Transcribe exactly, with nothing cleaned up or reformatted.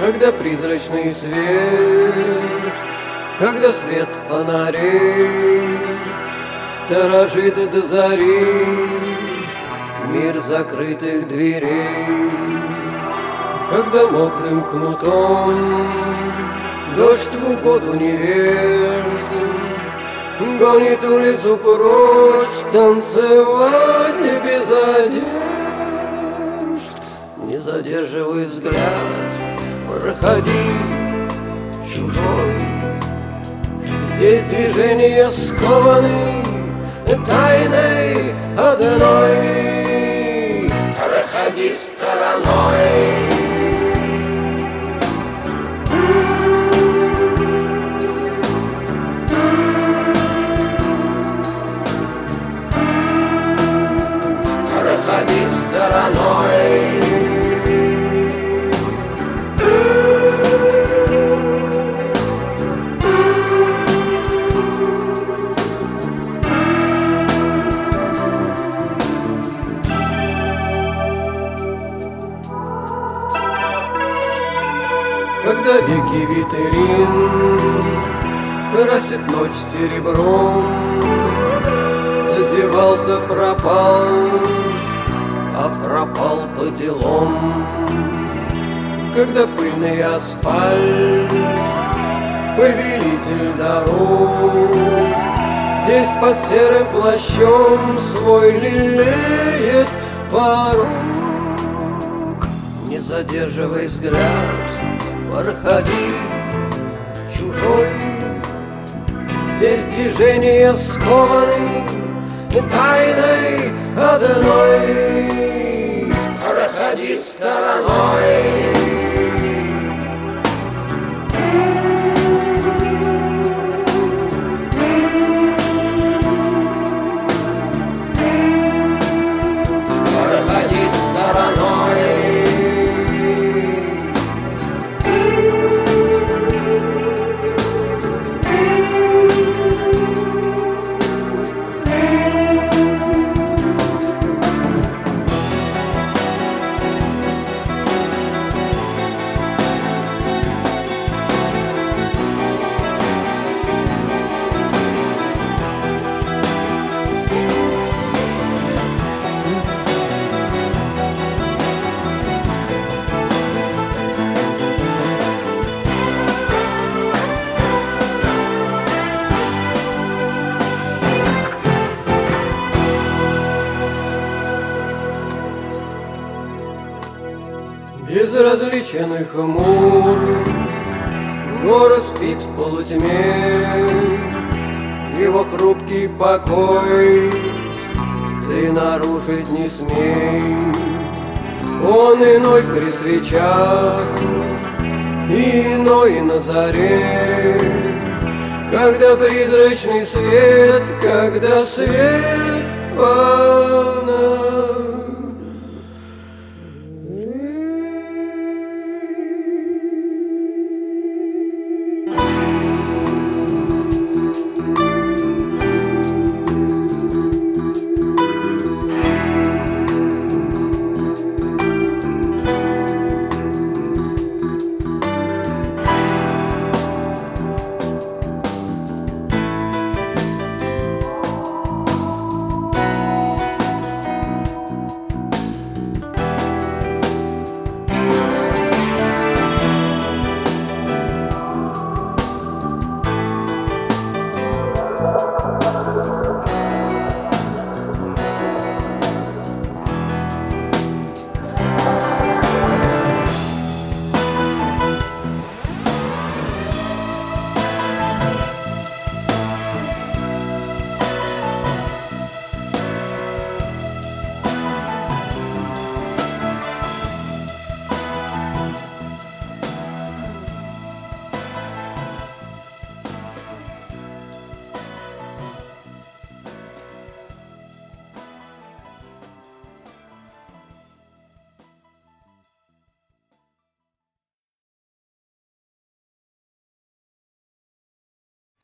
когда призрачный свет, когда свет фонарей сторожит до зари мир закрытых дверей, когда мокрым кнутом дождь в угоду невежд гонит улицу прочь, танцевать без одежд. Не задерживай взгляд, проходи, чужой. Здесь движения скованы тайной одной. Проходи стороной. Проходи стороной. Когда веки витрин красит ночь серебром, зазевался, пропал, а пропал по делам. Когда пыльный асфальт, повелитель дорог, здесь под серым плащом свой лелеет порог. Не задерживай взгляд, проходи, чужой. Здесь движения скованы тайной одной. Проходи стороной. Проходи стороной. Безразличен и хмур, город спит в полутьме, его хрупкий покой ты нарушить не смей. Он иной при свечах, иной на заре, когда призрачный свет, когда свет фонарей.